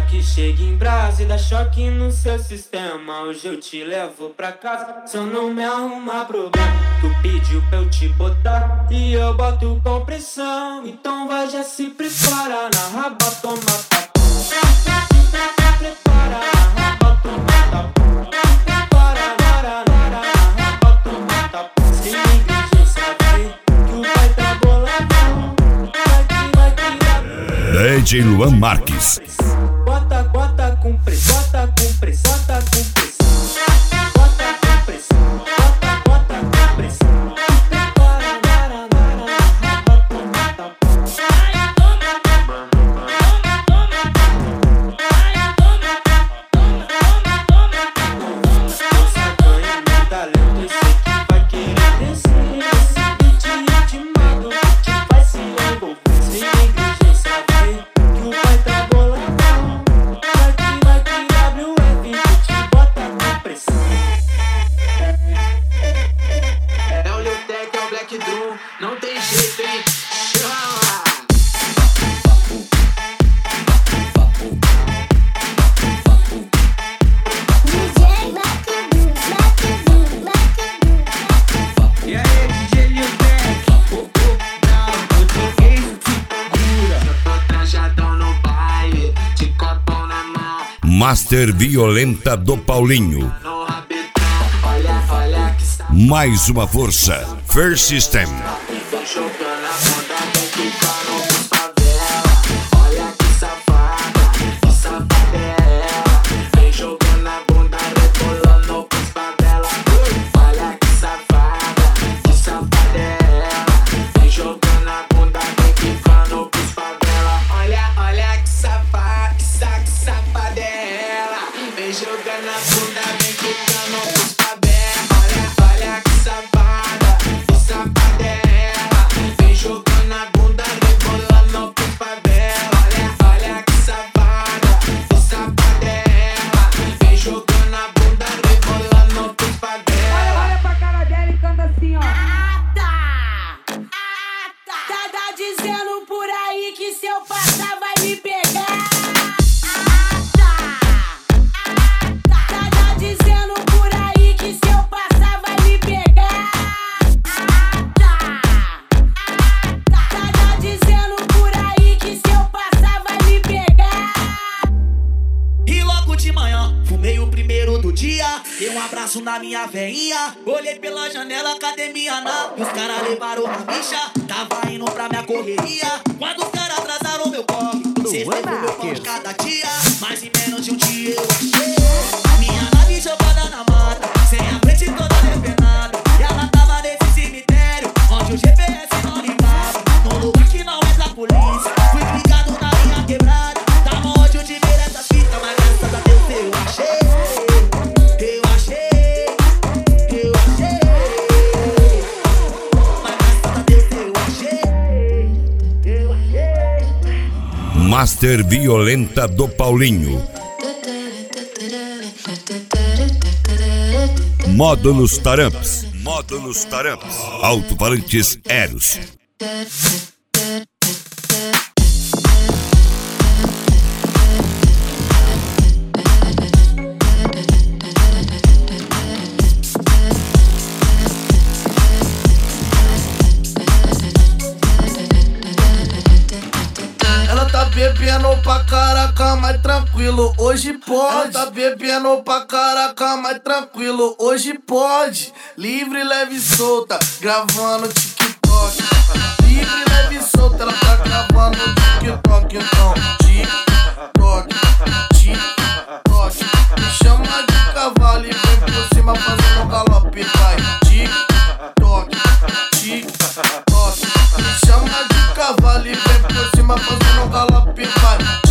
que chega em brasa e dá choque no seu sistema. Hoje eu te levo pra casa, se eu não me arrumar problema. Tu pediu pra eu te botar e eu boto com pressão. Então vai, já se prepara, na raba toma tapa. Prepara, na raba toma tapa. Prepara, na raba toma tapa. Sem negligência vai, que o pai tá boladão. Vai que DJ Luan Marques. Bota com pressão, bota com pressão, bota com pressão. Bota com pressão, bota com pressão. Para, raba toma tapa. Essa ganha meu talento, esse que vai querer descer. Esse beat ritmado que vai se envolver. Sem negligência vai, que o pai tá boladão. É o Lil Tech, é o Black Drum, não tem jeito, hein? E aí, DJ Lil Tech? Não, toquei isso, te segura. Eu tô trajadão no baile, de copão na mão. Master Violenta do Paulinho. No rabetão, olha que sabe. Mais uma força. First System. Vem jogando a bunda, vem ficando com favela. Olha que safada, que safada é ela. Vem jogando a bunda, rebolando com favela. Olha que safada é ela. Vem jogando a bunda, vem ficando com favela. Olha que safada, que safada é ela. Vem jogando a bunda, vem ficando com favela. Olha que safada é ela. Vem jogando a bunda, rebolando com favela. Olha que safada é ela. Vem jogando a bunda, rebolando com favela. Olha pra cara dela e canta assim, ó. Tá dizendo por aí que se eu passar vai me pegar. Tá dizendo por aí que se eu passar vai me pegar. Tá dizendo por aí que se eu passar vai me pegar. E logo de manhã, fumei o primeiro do dia. Dei um abraço na minha veinha. Olhei pela janela, academia na. Os caras levaram uma bicha. Tava indo pra minha correria. Quando os caras atrasaram meu corre, cê foi pro meu pão de cada dia. Mas em menos de um dia eu achei minha nave jogada na mata, sem a frente toda depenada. E ela tava nesse cemitério, onde o GPS não ligava. Num lugar que não entra a polícia. Fui ligado na minha quebrada. Tava onde eu tive essas fitas, mas graças a Deus eu achei. Mas graças a Deus eu achei. Master Violenta do Paulinho. Módulos Taramps. Módulos Taramps. Alto-falantes Eros. Ela tá bebendo pra caraca, mas tranquilo, hoje pode. Ela tá bebendo pra caraca, mas tranquilo, hoje pode. Livre, leve e solta, gravando TikTok. Livre, leve e solta, ela tá gravando TikTok. Então, TikTok, TikTok. Me chama de cavalo e vem por cima fazendo um galope, vai. TikTok, TikTok. Me chama de cavalo e vem por cima fazendo um galope, vai.